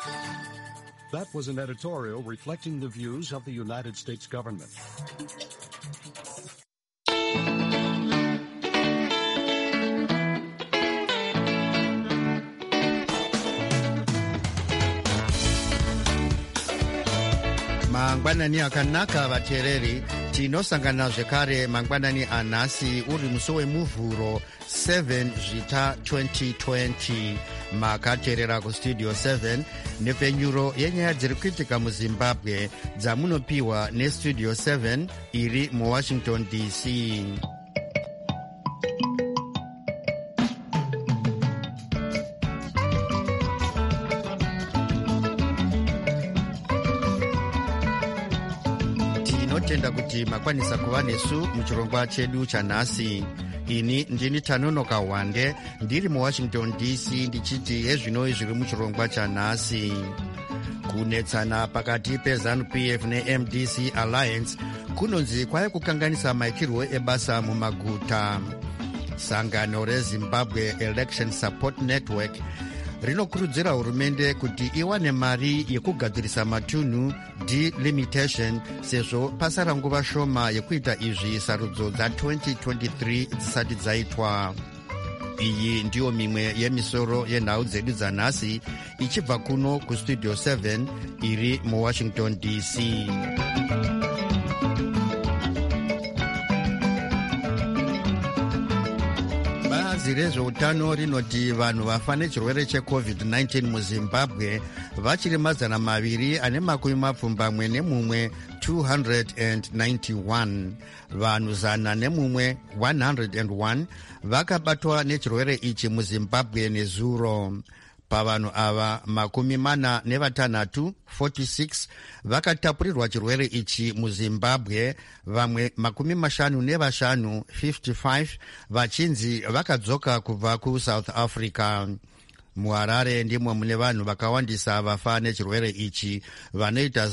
That was an editorial reflecting the views of the United States government. Mangwanani akanaka vateereri, tinosangana zvekare mangwanani anhasi uri musi wemuvhuro 7 zvita 2020. Makateerera kustudio 7 nepfenyuro yenyaya dziri kuitika muzimbabwe dzamunopiwa nestudio 7 iri muwashington dc. Tinotenda kuti makwanisa kuva nesu muchirongwa chedu chanhasi. Ini ndini Tanonoka Wande ndiri muwashington dc ndichiti yezvinoi zviri muchirongwa chanhasi. Kunetsana pakati peZANU-PF neMDC Alliance kunonzi kwave kukanganisa maitirwo ebasa mumaguta. Sangano reZimbabwe Election Support Network rinokurudzira hurumende kuti iwane mari yekugadzirisa matunhu delimitation sezvo pasara nguva shoma yekuita izvi sarudzo dza2023 dzisati dzaitwa. Iyi ndiyo mimwe yemisoro yenhau dzedu dzanhasi ichibva kuno kustudio 7 iri muwashington dc. Bazi rezveutano rinoti vanhu vafa nechirwere cheCovid-19 muZimbabwe vachiri 271 291. Vanhu 101 vakabatwa nechirwere ichi muZimbabwe nezuro. Pavanhu ava 46 vakatapurirwa chirwere ichi muZimbabwe, vamwe 55 55 vachinzi vakadzoka kubva kuSouth Africa. MuHarare ndimo mune vanhu vakawandisa vafa nechirwere ichi vanoita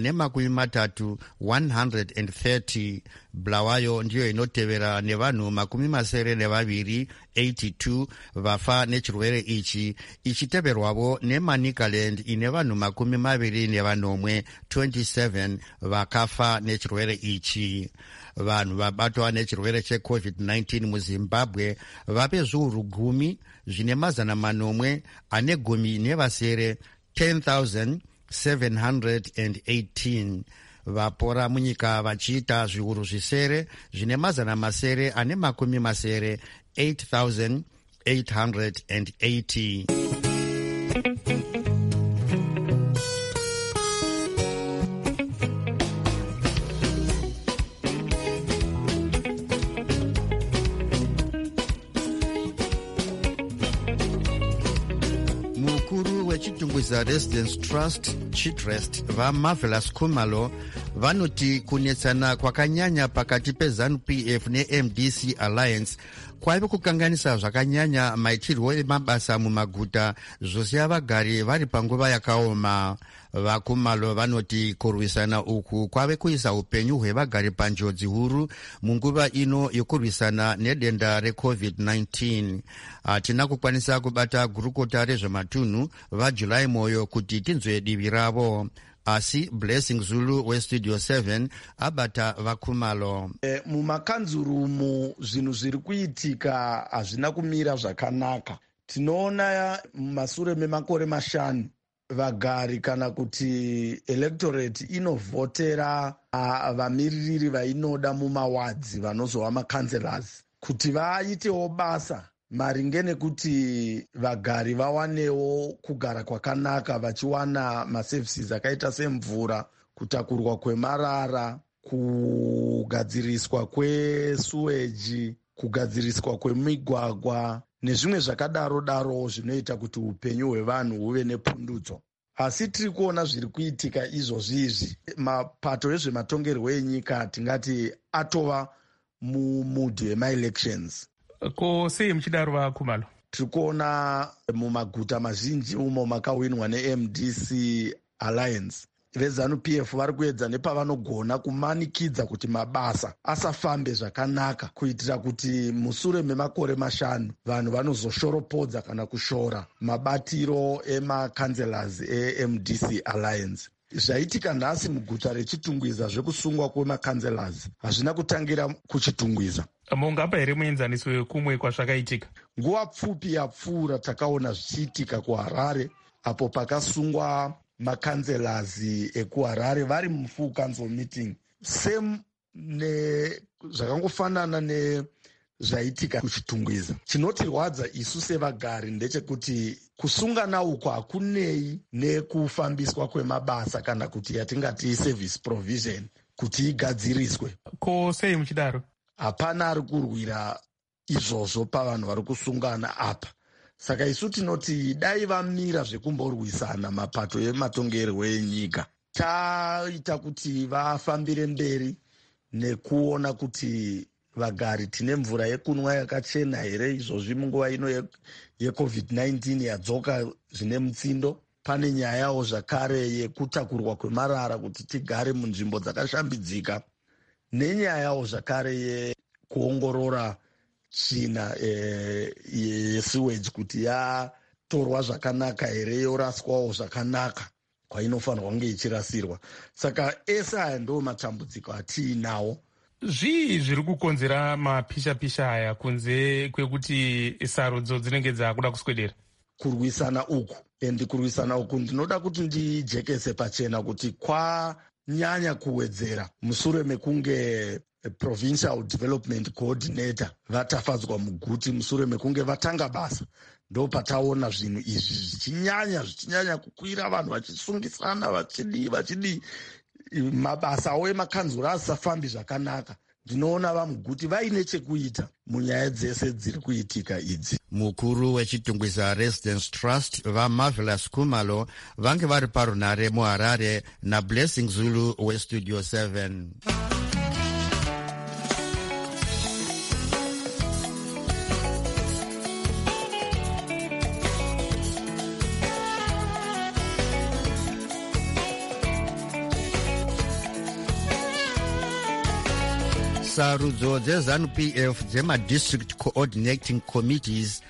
130. Bulawayo ndiyo inotevera nevanhu 82 vafa nechirwere ichi, ichiteverwavo neManicaland ine vanhu 27 vakafa nechirwere ichi. Vanhu vabatwa nechirwere cheCovid-19 muZimbabwe vape zviuru 10 zvine 10 10,718. Vapora munyika vachiita zviuru zvisere zvine 8,880. Chitungwiza Residence Trust Chitrest vaMarvelous Khumalo vanoti kunetsana kwakanyanya pakati peZANU-PF neMDC Alliance kwaive kukanganisa zvakanyanya maitirwo emabasa mumaguta zvosiya vagari vari panguva yakaoma. VaKhumalo vanoti kurwisana uku kwave kuisa upenyu hwevagari panjodzi huru munguva ino yokurwisana nedenda reCovid-19. Hatina kukwanisa kubata gurukota rezvematunhu vaJulai Moyo kuti tinzwe divi ravo, asi Blessing Zulu westudio 7 abata vaKhumalo. Mumakanzurumu zvinhu zviri kuitika hazvina kumira zvakanaka. Tinoona mumashure memakore 5 vagari kana kuti electorate inovhotera vamiririri vainoda mumawadzi vanozova makanselas kuti vaitewo basa maringe nekuti vagari vawanewo kugara kwakanaka vachiwana maservices akaita semvura, kutakurwa kwemarara, kugadziriswa kwesuweji, kugadziriswa kwemigwagwa nezvimwe zvakadaro zvinoita kuti upenyu hwevanhu huve nepundutso. Asi tiri kuona zviri kuitika izvozvizvi, mapato ezvematongerwo enyika tingati atova mumudhi wemaelections. Ko sei muchidaro vaKhumalo? Tiri kuona mumaguta mazhinji umo makawinwa neMDC Alliance vezanu-pf vari kuedza nepavanogona kumanikidza kuti mabasa asafambe zvakanaka, kuitira kuti musure memakore 5 vanhu vanozoshoropodza kana kushora mabatiro emakanzelas eMDC Alliance. Zvaitika nhasi muguta reChitungwiza zvekusungwa kwemakanzelas hazvina kutangira kuChitungwiza. Mungapa here muenzaniso wekumwe kwazvakaitika? Nguva pfupi yapfuura takaona zvichiitika kuHarare, apo pakasungwa makanzelas ekuHarare vari mufull council meeting. Same zvakangofanana nezvaitika kuChitungwiza. Chinotirwadza isu sevagari ndechekuti kusungana uko hakunei nekufambiswa kwemabasa kana kuti yatingati service provision kuti igadziriswe. Ko sei muchidaro? Hapana ari kurwira izvozvo pavanhu vari kusungana apa. Saka isu tinoti dai vamira zvekumborwisana mapato ematongerwo enyika, taita kuti vafambire mberi nekuona kuti vagari tine mvura yekunwa yakachena here izvozvi munguva ino yeCovid-19 yadzoka zvine mutsindo. Pane nyayawo zvakare yekutakurwa kwemarara kuti tigare munzvimbo dzakashambidzika, nenyayawo zvakare yekuongorora tsvina yesewage kuti yatorwa zvakanaka here, yoraswawo zvakanaka kwainofanirwa kunge ichirasirwa. Saka ese aya ndo matambudziko atiinawo. Zvii zviri kukonzera mapisha-pisha aya kunze kwekuti sarudzo dzinenge dzakuda kuswedera? Kurwisana uku, endi kurwisana uku ndinoda kuti ndijekese pachena kuti kwanyanya kuwedzera mushure mekunge Provincial Development Coordinator vatafadzwa muguti, mushure mekunge vatanga basa, ndo pataona zvinhu izvi zvichinyanya kukwira, vanhu vachisungisana vachidi mabasa awo emakanzura asafambi zvakanaka. Ndinoona vamuguti vaine chekuita munyaya dzese dziri kuitika idzi. Mukuru weChitungwiza Residence Trust vaMarvelous Khumalo vange vari parunare muHarare naBlessing Zulu weStudio 7. Sarudzo dzeZanu-PF dzemadistrict coordinating committees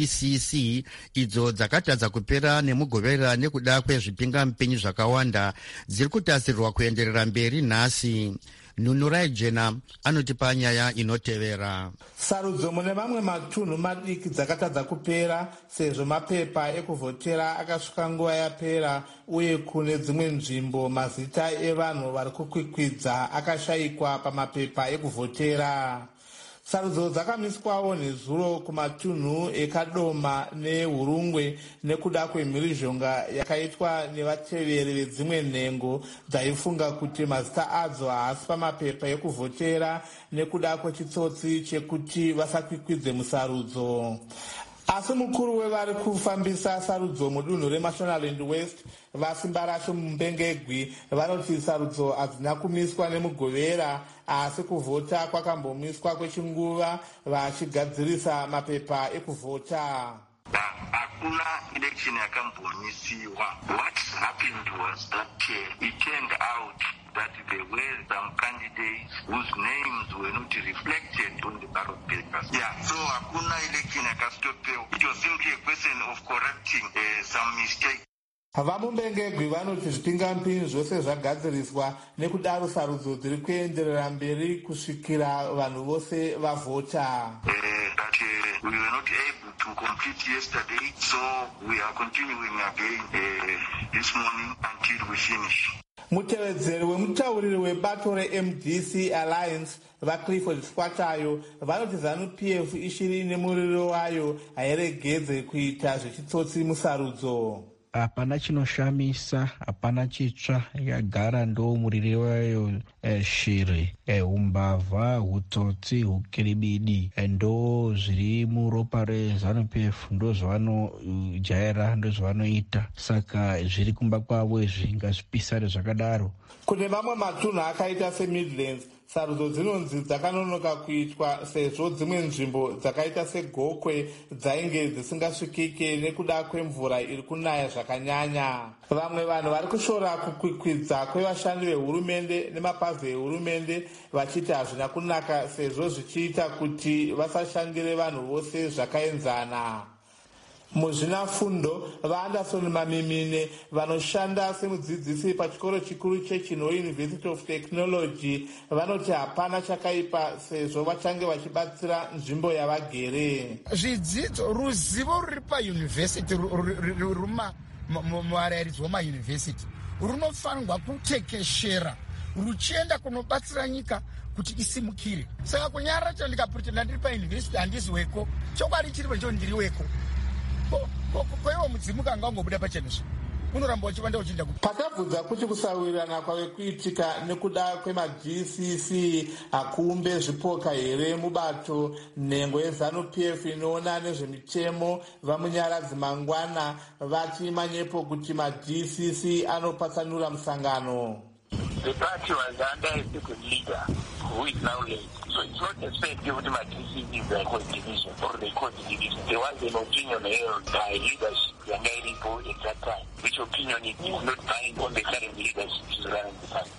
DCC idzo dzakatadza kupera nemugovera nekuda kwezvipingamupinyi zvakawanda dziri kutarisirwa kuenderera mberi nhasi. Nunurai Jena anotipa nyaya inotevera. Sarudzo mune mamwe matunhu madiki dzakatadza kupera sezvo mapepa ekuvhotera akasvika nguva yapera, uye kune dzimwe nzvimbo mazita evanhu vari kukwikwidza akashayikwa pamapepa ekuvhotera. Sarudzo dzakamiswawo nezuro kumatunhu eKadoma neHurungwe nekuda kwemhirizhonga yakaitwa nevateveri vedzimwe nhengo dzaifunga kuti mazita adzo haasi pamapepa ekuvhotera nekuda kwechitsotsi chekuti vasakwikwidze musarudzo. Asi mukuru wevari kufambisa sarudzo mudunhu reMashonaland West vaSimbarasho Mumbengegwi vanoti sarudzo hadzina kumiswa nemugovera, asi kuvhota kwakambomiswa kwechinguva vachigadzirisa mapepa ekuvhota. Hakuna election yakambomisiwa. What happened was that it turned out that there were some candidates whose names were not reflected on the ballot papers. So hakuna election yakastopewa. It was simply a question of correcting some mistakes. VaMumbengegwi vanoti zvipingamupinyi zvose zvagadziriswa, nekudaro sarudzo dziri kuenderera mberi kusvikira vanhu vose vavhota. We were not able to complete yesterday, so we are continuing again this morning until we finish. Mutevedzeri wemutauriri webato reMDC Alliance vaClifford Swatayo vanoti ZANU-PF ichiri nemuriro wayo hairegedze kuita zvechitsotsi musarudzo. Hapana chinoshamisa, hapana chitsva, yakagara ndo muriri wayo shiri, umbavha, hutsotsi, hukiribidi, ndo zviri muropa reZANU-PF, ndo zvavanojaira, ndo zvavanoita. Saka zviri kumba kwavo izvi ngazvipisare zvakadaro. Kune mamwe matunhu akaita seMidlands, Sarudzo dzinonzi dzakanonoka kuitwa sezvo dzimwe nzvimbo dzakaita segokwe dzainge dzisingasvikike nekuda kwemvura iri kunaya zvakanyanya. Vamwe vanhu vari kushora kukwikwidza kwevashandi vehurumende nemapazi ehurumende vachiti hazvina kunaka sezvo zvichiita kuti vasashandire vanhu vose zvakaenzana. Muzvinafundo vaAnderson Mamimine vanoshanda semudzidzisi pachikoro chikuru cheChinho University of Technology vanoti hapana chakaipa sezvo vachange vachibatsira nzvimbo yavagere. Zvidzidzo ruzivo ruri payunivhesiti murairidzi wemayunivhesiti runofanirwa kutekeshera ruchienda kunobatsira nyika kuti isimukire. Saka kunyarara chandikapurutenda ndiri payunivhesiti handisi weko chokwadi chiripo cho ndiri weko. Kwaiwo mudzimu kanga wangobuda pachenezvo unoramba uchivanda uchienda kuti pakabvudza kuti kusawirirana kwave kuitika nekuda kwemaGCC hakuumbe zvipoka here mubato. Nhengo yeZANU-PF inoona nezvemitemo vamunyaradzi mangwana vati manyepo kuti maGCC anopatsanura musangano. The party was under a second leader who is now late. So it's not expected with my DCP by division or the court division. There was an opinion held by leadership at that time, which opinion is not binding on the current leadership is running the party.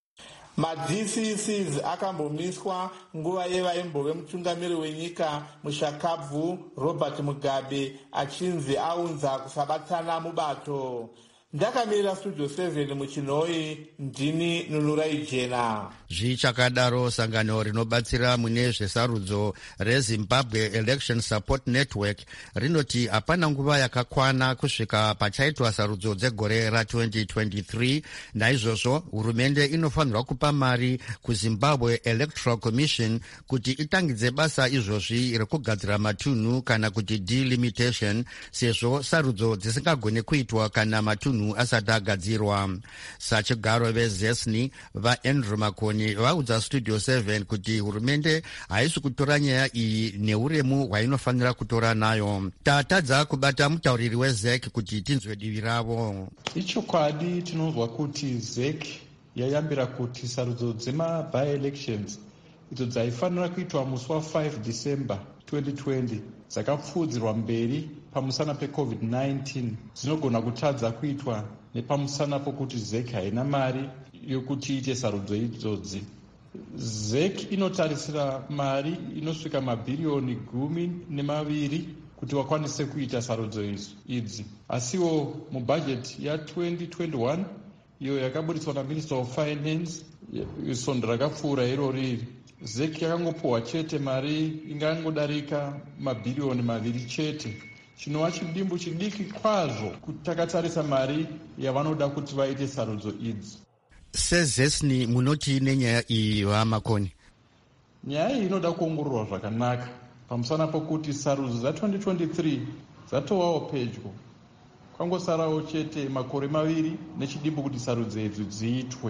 MaGCCs akambomiswa nguva yevaimbove mutungamiri wenyika mushakabvu Robert Mugabe achinzi aunza kusabatana mubato. Ndakamirira Studio 7 muChinoi, ndini Nunurai Jena. Zvichakadaro sangano rinobatsira mune zvesarudzo reZimbabwe Election Support Network rinoti hapana nguva yakakwana kusvika pachaitwa sarudzo dzegore ra2023. Naizvozvo hurumende inofanirwa kupa mari kuZimbabwe Electoral Commission kuti itangidze basa izvozvi rekugadzira matunhu kana kuti delimitation, sezvo sarudzo dzisingagone kuitwa kana matunhu asati agadzirwa. Sachigaro veZESNI vaAndrew Makoni vaudza Studio 7 kuti hurumende haisi kutora nyaya iyi neuremu hwainofanira kutora nayo. Tatadza kubata mutauriri weZEC kuti tinzwe divi ravo. Ichokwadi tinonzwa kuti ZEC yayambira kuti sarudzo dzema-by-elections idzo dzaifanira kuitwa musi wa5 December 2020 dzakapfuudzirwa mberi pamusana peCovid-19 dzinogona kutadza kuitwa nepamusana pokuti ZEC haina mari yokuti iite sarudzo idzodzi. ZEC inotarisira mari inosvika mabhiriyoni 12 kuti vakwanise kuita sarudzo idzi. Asiwo mubhajeti ya2021 iyo yakaburitswa naMinister of Finance isondo rakapfuura irori ZEC yakangopuhwa chete mari ingangodarika mabhiriyoni 2 chete, chinova chidimbu chidiki kwazvo kuti takatarisa mari yavanoda kuti vaite sarudzo idzi. SeZESNI munoti nenyaya iyi vaMakoni? Nyaya iyi inoda kuongororwa zvakanaka pamusana pokuti sarudzo dza2023 dzatovawo pedyo, kwangosarawo chete makore 2 nechidimbu kuti sarudzo idzi dziitwe.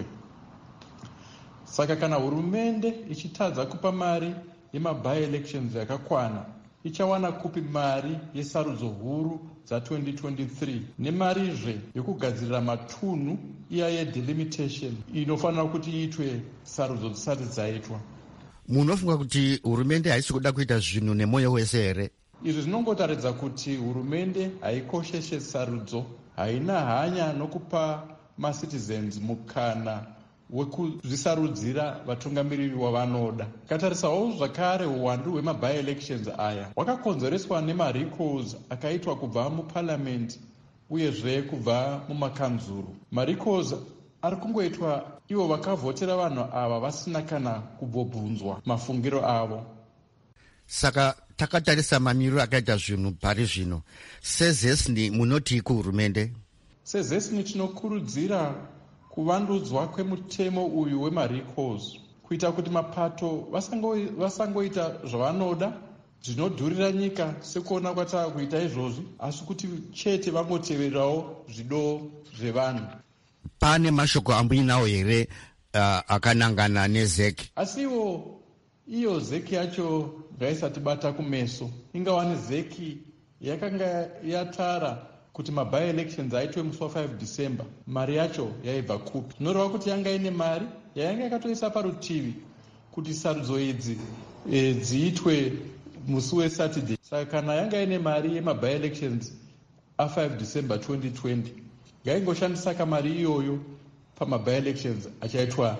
Saka kana hurumende ichitadza kupa mari yema-by-elections yakakwana, ichawana kupi mari yesarudzo huru dza2023 nemarizve yokugadzirira matunhu iya yedelimitation inofanira kuti iitwe sarudzo dzisati dzaitwa. Munofunga kuti hurumende haisi kuda kuita zvinhu nemwoyo wese here? Izvi zvinongotaridza kuti hurumende haikosheshe sarudzo, haina hanya nokupa macitizens mukana wekuzvisarudzira vatungamiriri wavanoda. Katarisawo zvakare uwandu hwema-by-elections aya hwakakonzereswa nemarecalls akaitwa kubva muparliament uyezve kubva mumakanzuru. Marecalls ari kungoitwa ivo vakavhotera vanhu ava vasina kana kubvobvunzwa mafungiro avo. Saka takatarisa mamiriro akaita zvinhu pari zvino, SeZESNI munoti kuhurumende? SeZESNI tinokurudzira kuvandudzwa kwemutemo uyu wemarecalls kuita kuti mapato vasangoita zvavanoda zvinodhurira nyika sekuona kwatava kuita izvozvi, asi kuti chete vangotevererawo zvido zvevanhu. Pane mashoko amboinawo here akanangana neZEC? Asiwo iyo ZEC yacho ngaisatibata kumeso. Ingawani ZEC yakanga yatara kuti ma-by-elections aitwe musi wa5 December, mari yacho yaibva kupi? Zvinoreva kuti yanga ine mari yayanga yakatoisa parutivi kuti sarudzo idzi dziitwe musi weSaturday. Saka kana yanga ine mari yemabi-elections a5 December 2020 ngaingoshandisa kamari iyoyo pamabi-elections achaitwa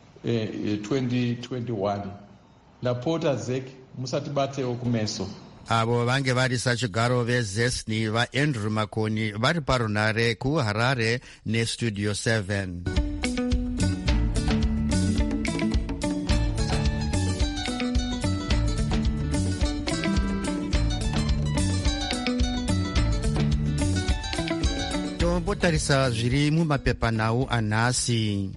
2021. Ndapota ZEC musatibatewo kumeso. Avo vange vari sachigaro vezesni vaAndrew Makoni vari parunare kuHarare neStudio 7. Tombotarisa zviri mumapepanhau anhasi.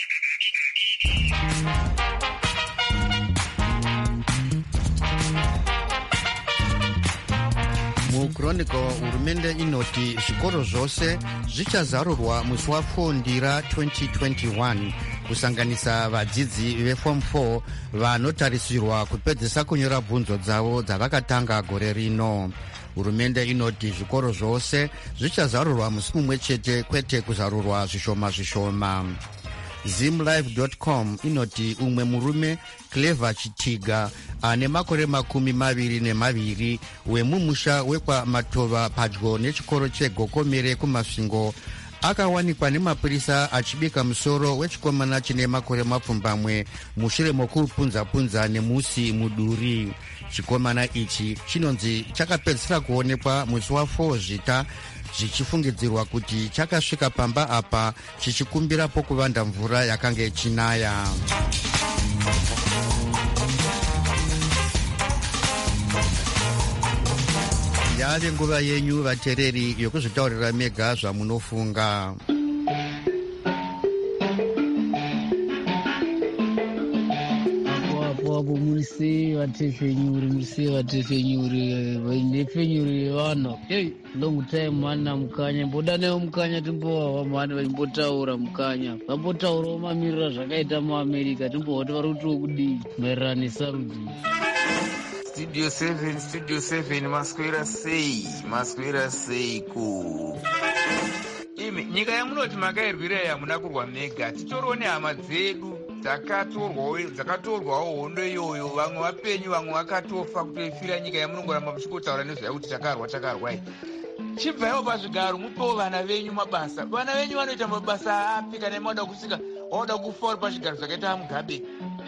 Chronicle hurumende inoti zvikoro zvose zvichazarurwa musi wa4 Ndira 2021 kusanganisa vadzidzi veform 4 vanotarisirwa kupedzisa kunyora bvunzo dzavo dzavakatanga gore rino. Hurumende inoti zvikoro zvose zvichazarurwa musi mumwe chete, kwete kuzarurwa zvishoma zvishoma. Zimlive.com inoti umwe murume Clever Chitiga ane makore 22 wemumusha wekwa Matova padyo nechikoro cheGokomere kumasvingo akawanikwa nemapurisa achibika musoro wechikomana chine makore 20 mushure mokupunza nemusi muduri. Chikomana ichi chinonzi chakapedzisira kuonekwa musi wa4 Zvita zvichifungidzirwa kuti chakasvika pamba apa chichikumbira pokuvanda mvura yakanga ichinaya. Yave nguva yenyu vatereri yokuzvitaurira mega zvamunofunga. Apo murise vatefenyuri vaindefenyuri vana long time mana mukanya mboda nayo mukanya timbowa vamani vaimbotaura mukanya vambotaurawo mamirira zvakaita muAmerica timboti vari kuti okudii maererano nesarudzi. Studio 7 maswera sei ku imi nyika yamunoti makairwira yamuna kurwa mega. Titoriwo nehama dzedu dzakatorwawo hondo iyoyo, vamwe vapenyu vamwe vakatofa kutoifira nyika yamunongoramba muchikotaura nezvayo kuti takarwa. Chibvayo pazvigaro mupewo vana venyu mabasa. Vana venyu vanoita mabasa api kana mauda kusika wauda kufa uri pazvigaro zvakaita Mugabe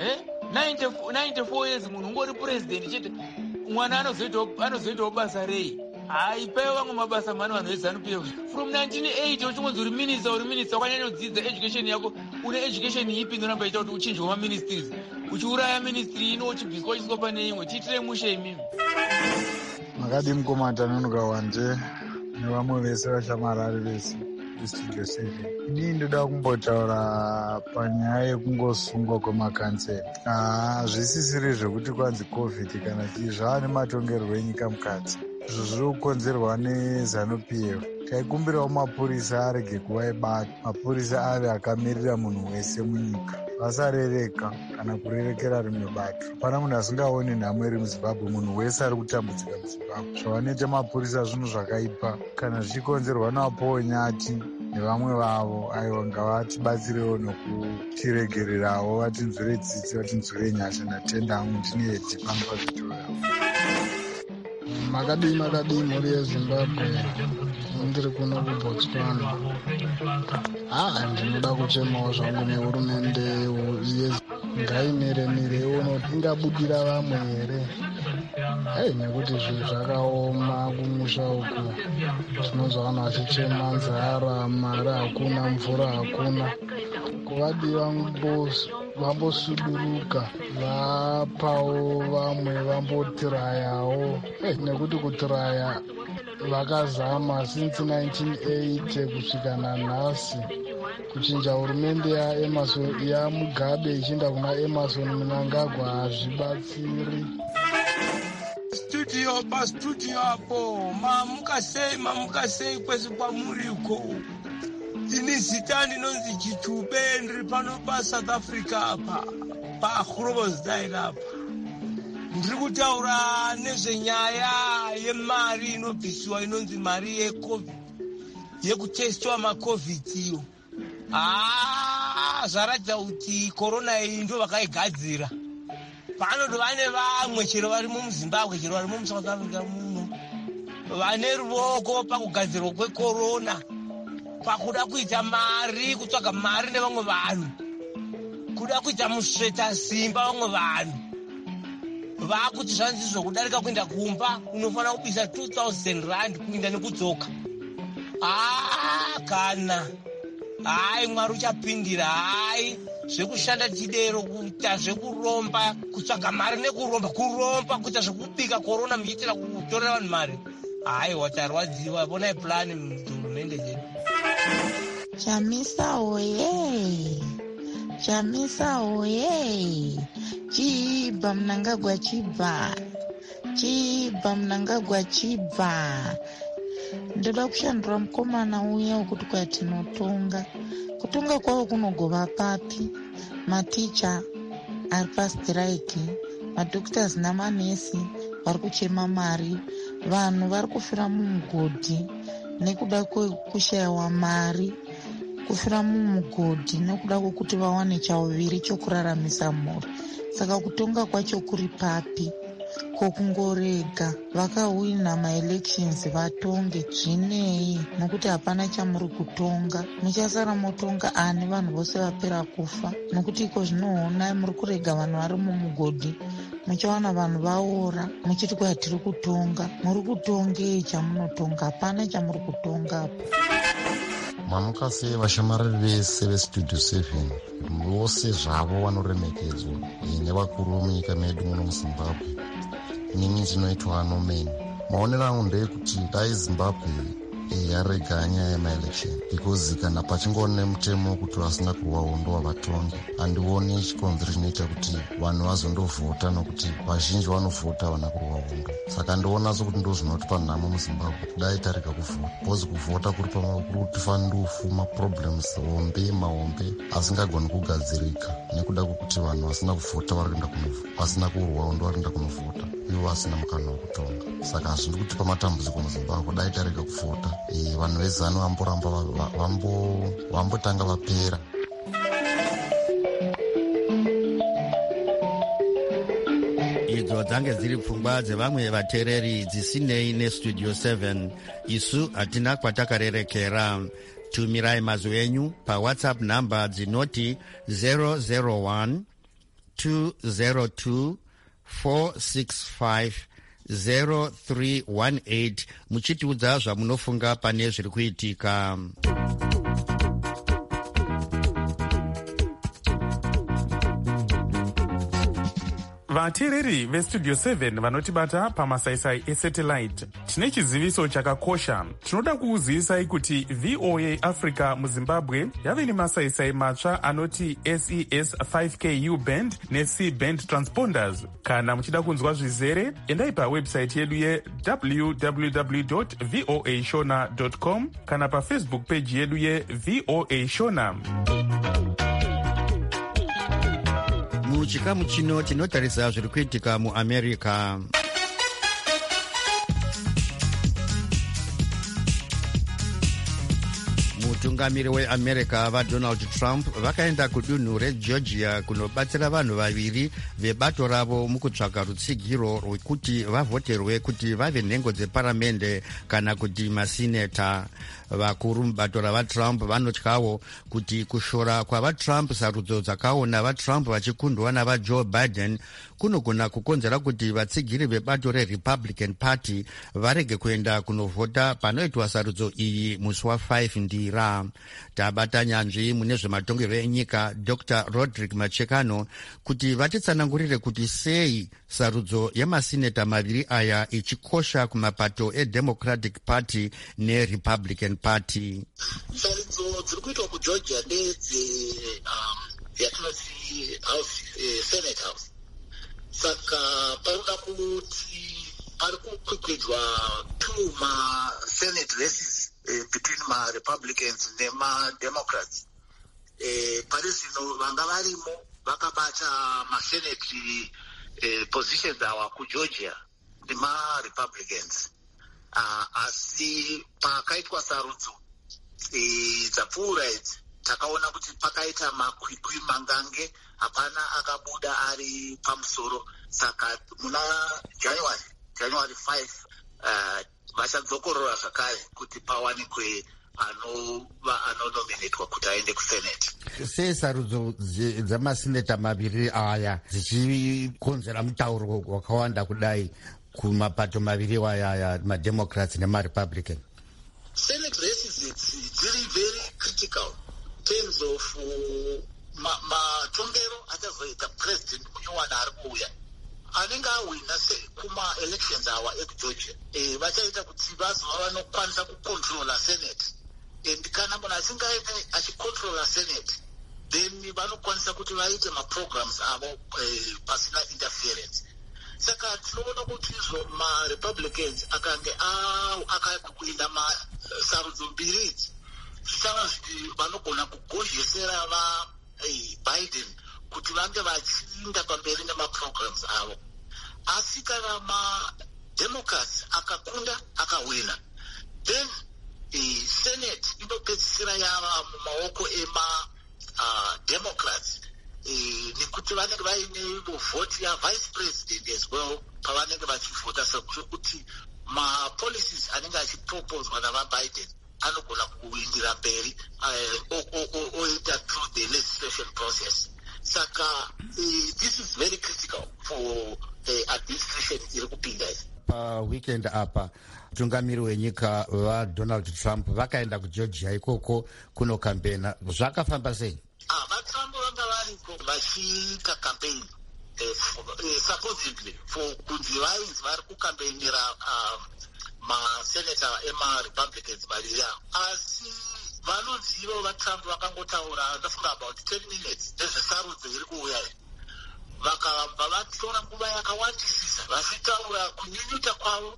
94 years munhu ungori president chete, mwana anozoitawo basa rei? Haipewo vamwe mabasa mani vanhu veZANU-PF. From 1980 uchingonzi uri minista wakanyanya kudzidza education yako, une education ipi inoramba iita kuti uchinjwa maministries, uchiuraya ministry ino uchibviswa uchiswa pane imwe? Tiitire mushe imimi. Makadi mukomata nonoka wanje nevamwe vese vachamarari vese Studio 7. Inini ndoda kumbotaura panyaya yekungosungwa kwemakanseri. Zvisisiri zvekuti kwanzi COVID kana chii, zvava nematongerwo enyika mukati. Izvo zviri kukonzerwa neZANU-PF. Taikumbirawo mapurisa arege kuva ebata, mapurisa ave akamirira munhu wese munyika, vasarereka kana kurerekera rimwe bato. Hapana munhu asingaoni nhamo iri muZimbabwe, munhu wese ari kutambudzika muZimbabwe. Zvavanoita mapurisa zvinhu zvakaipa, kana zvichikonzerwa naPaul Nyati nevamwe vavo. Aiwa, ngavatibatsirewo nokutiregererawo, vatinzwire tsitsi, vatinzwire nyasha. Ndatenda hangu ndine hedhi pano pazvitoro. Makadii mhuri yeZimbabwe, ndiri kuno kuBotswana. Ndinoda kuchemawo zvangu nehurumende ngaimiremirewo, ingabudira vamwe here? Nekuti zvinhu zvakaoma kumusha uku. Tinonzwa vanhu vachichema nzara, mari hakuna, mvura hakuna. Kuvadi vambosuduruka, vapawo vamwe vambotirayawo. Nekuti kutiraya vakazama since 1980 kusvika nanhasi kuchinja hurumende yaMugabe ichienda kuna Emerson Mnangagwa hazvibatsiri. Studio apo mamuka sei kwese kwamuriko? Ini zita ndinonzi Chitube, ndiri pano paSouth Africa apa paGroblersdale apa. Ndiri kutaura nezvenyaya yemari inobvisiwa inonzi mari yeCovid, yekutestiwa maCovid iyo. Zvaratidza kuti korona iyi ndo vakaigadzira. panodova nevamwe chero vari muzimbabwe chero vari mumusouth africa muno vane ruoko pakugadzirwa kwekorona, pakuda kuita mari, kutsvaga mari nevamwe vanhu, kuda kuita musveta simba vamwe vanhu. Vakuti zvanzi zvokudarika kuenda kumba unofanira kubisa 2,000 rand kuinda nekudzoka. Kana Mwari uchapindira. Zvekushanda chidero, kuita zvekuromba, kutsvaga mari nekuromba, kuita zvekubika korona muchiitira kutorera vanhu mari. Watarwadziwa. Vonai plani muhurumende yedu. Chamisa oye, Chamisa oye, Chibva Mnangagwa chibva, Chibva Mnangagwa chibva. Ndoda kushandura mukomana uya wekuti kwatinotonga. Kutonga kwavo kunogova papi? Maticha ari pasitiraiki, madhoktasi namanesi vari kuchema mari, vanhu vari kufira mumugodhi nekuda kwekushayiwa mari, kufira mumugodhi nekuda kwekuti vawane chauviri chokuraramisa mhuri. Saka kutonga kwacho kuri papi? Kokungorega vakahwina maelections vatonge zvinei, nokuti hapana chamuri kutonga. Muchasara motonga ani vanhu vose vapera kufa, nokuti iko zvinoona muri kurega vanhu vari mumugodhi, muchawana vanhu vaora, muchiti kwatiri kutonga. Muri kutongei chamunotonga? Hapana chamuri kutongapo. Mamuka sei vashamariri vese vestudio 7 vose zvavo vanoremekedzwa nevakuru munyika medu muno muzimbabwe. Nini zvinoitwa anomeni maonero angu ndeyekuti dai zimbabwe yarega nyaya yemaelection, because kana pachingoone mutemo wekuti vasina kurwawo ndovavatongi, handioni chikonzero chinoita kuti vanhu vazondovhota, nokuti vazhinji vanovhota vana kurwa hondo. Saka ndioona sokuti ndo zvinotipa nhamo muzimbabwe kuti dai tarega kuvhota, because kuvhota kuri kutifana ndofu maproblems mahombe asingagoni kugadzirika nekuda kwekuti vanhu vasina kuvhota vari kuenda kunovhota, vasina kurwawo ndo vari kuenda kunovhota, ivo vasina mukana wekutonga. Saka hazvindi kutipa matambudziko muzimbabwe dai tarega kuvhota. Vanhu vezano vamboramba vambotanga vapera. Idzo dzange dziri pfungwa dzevamwe vateereri dzisinei nestudio 7. Isu hatina kwatakarerekera. Tumirai mazwi enyu pawhatsapp namba dzinoti 001 202 465 0318 muchitiudza zvamunofunga pane zviri kuitika. Vateereri vestudio 7 vanotibata pamasaisai esatellite, tine chiziviso chakakosha. Tinoda kukuzivisai kuti VOA Africa muzimbabwe yave nemasaisai matsva anoti SES 5K U-band ne-C-band transponders. Kana muchida kunzwa zvizere, endai pawebsite yedu ye-www.voashona.com kana pafacebook page yedu ye-VOA Shona. Muchikamu chino tinotarisa zviri kuitika muAmerica. Mutungamiri weAmerica vaDonald Trump vakaenda kudunhu reGeorgia kunobatsira vanhu vaviri vebato ravo mukutsvaga rutsigiro rwekuti vavhoterwe kuti vave nhengo dzeparamende kana kuti masineta. Vakuru mubato ravaTrump vanotyawo kuti kushora kwavaTrump, sarudzo dzakaona vaTrump vachikundwa navaJoe Biden, kunogona kukonzera kuti vatsigiri vebato reRepublican Party varege kuenda kunovhota panoitwa sarudzo iyi musi wa5 ndira. Tabata nyanzvi mune zvematongerwo enyika Dr. Roderick Machekano kuti vatitsanangurire kuti sei sarudzo yemasineta maviri aya ichikosha kumapato eDemocratic Party neRepublican Party. Sarudzo dziri kuitwa kuGeorgia ndedze yatinoti Senate House. Saka paroda kuti pari kukwikwidwa two Senate races between Republicans nema-Democrats. Pari zvino vanga varimo vakabata masenate positions awa kuGeorgia nema-Republicans. Asi pakaitwa sarudzo dzapfuura idzi takaona kuti pakaita makwikwi mangange, hapana akabuda ari pamusoro. Saka muna January 5 vachadzokorora zvakare kuti pawanikwe anonominatwa kuti aende kusenate. Sei sarudzo dzamaseneta maviri aya dzichikonzera mutauro wakawanda kudai kumapato maviri aya, mademocrats nemarepublican? Senate races dziri very critical in terms of matongero achazoita president munyuwana ari kuuya anenge awina kuma-elections awa ekugeorgia. Vachaita kuti vazova vanokwanisa kucontrola senate, and kana munhu achinge achicontrola senate then vanokwanisa kuti vaite maprograms avo pasina interference. Saka tinoona kuti izvo ma-republicans akange akakuinda masarudzo mbiri idzi zvichava vanogona kugozhesera vaBiden kuti vange vachiinda pamberi nemaprograms avo. Asi kana mademocrats akakunda akawina, then senate inopedzisira yava mumaoko ema-democrats, nekuti vanenge vaine vhoti yavice president as well pavanenge vachivhota, sekuti mapolicies anenge achiproposwa navaBiden anogona kuindira mberi oita through the legislation process. Saka this is very critical for administration iri kupinda izi. Paweekend apa mutungamiri wenyika vaDonald Trump vakaenda kuGeorgia ikoko kunokambena. Zvakafamba sei? VaTrump vanga variko vachiita campaign supposedly for kunzi vainzi vari kukambenera masenata ema-republicans maviri avo. Asi vanozivo vaTrump vakangotaura ndafunga about 10 minutes nezvesarudzo iri kuuya. Vakabva vatora nguva yakawandisisa vachitaura kunyunyuta kwavo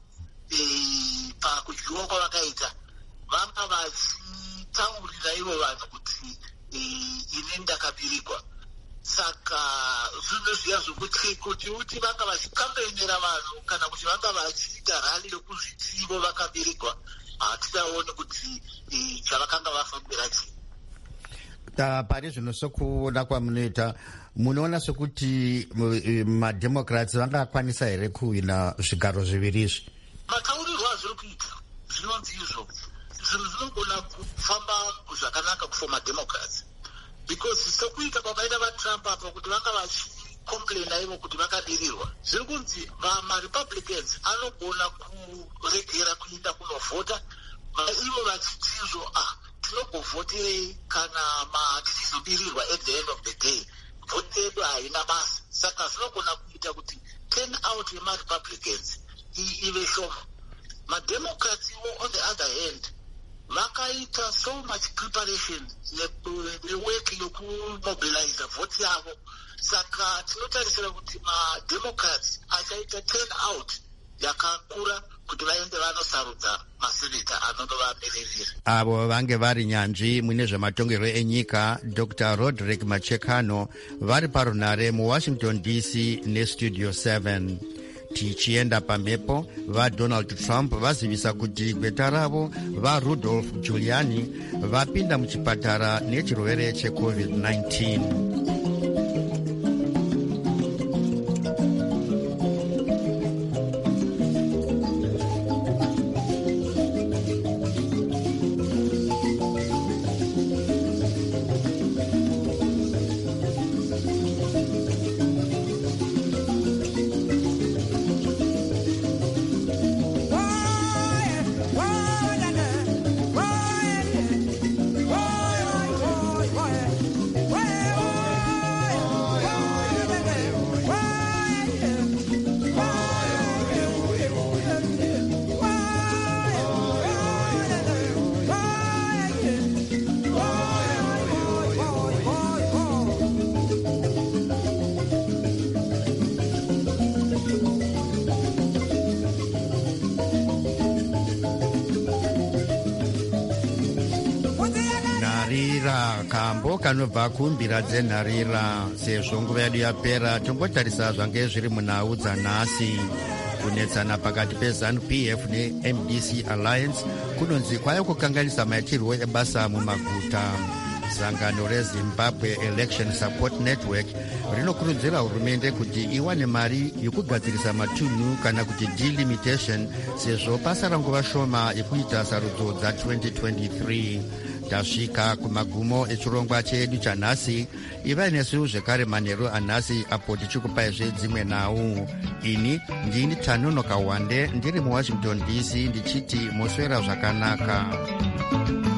pakudyiwa kwavakaita. Vanga vachitaurira ivo vanhu kuti ini ndakabirigwa. Saka zvinhu zviya zvokuti kuti vanga vachikambenera vanhu kana kuti vanga vachiita rali rekuzviti ivo vakabirigwa, hatidaone kuti chavakanga vafambira chii. Pari zvino sokuona kwamunoita, munoona sokuti mademocrats vangakwanisa here kuwina zvigaro zviviri izvi? Mataurirwo azviri kuita zvinonzi izvo zvinhu zvinogona kufamba zvakanaka for mademocrats, because sekuita kwavaita vaTrump apa kuti vanga vachicomplaina ivo kuti vakadirirwa. Zviri kunzi maRepublicans anogona kuregera kuinda kunovhota, ivo vachitizvo tinobhovhoterei kana tichizobirirwa at the end of the day, vhoti yedu haina basa. Saka zvinogona kuita kuti turn out yemaRepublicans ive shoma. Mademocrats on the other hand vakaita so much preparation nework yokumobilize vhoti yavo. Saka tinotarisira kuti mademocrats achaita turn out yakakura kuti vaende vanosarudza maseneta anonovamiririra. Avo vange vari nyanzvi mune zvematongerwo enyika, Dr. Roderick Machekano, vari parunare muWashington DC neStudio 7. Tichienda pamhepo, vaDonald Trump vazivisa kuti gweta ravo vaRudolph Giuliani vapinda muchipatara nechirwere cheCovid-19. Kambo kanobva kumbira dzenharira. Sezvo nguva yedu yapera, tombotarisa zvange zviri munhau dzanhasi. Kunetsana pakati peZANU-PF neMDC Alliance kunonzi kwaya kukanganisa maitirwo ebasa mumaguta. sangano rezimbabwe election support network rinokurudzira hurumende kuti iwane mari yekugadzirisa matunhu kana kuti delimitation sezvo basa ranguva shoma yekuita sarudzo dza2023. tasvika kumagumo echirongwa chedu chanhasi. Ivai nesu zvekare manheru anhasi apo tichikupaizve dzimwe nhau. Ini ndini Tanonoka Wande ndiri muWashington DC ndichiti moswera zvakanaka.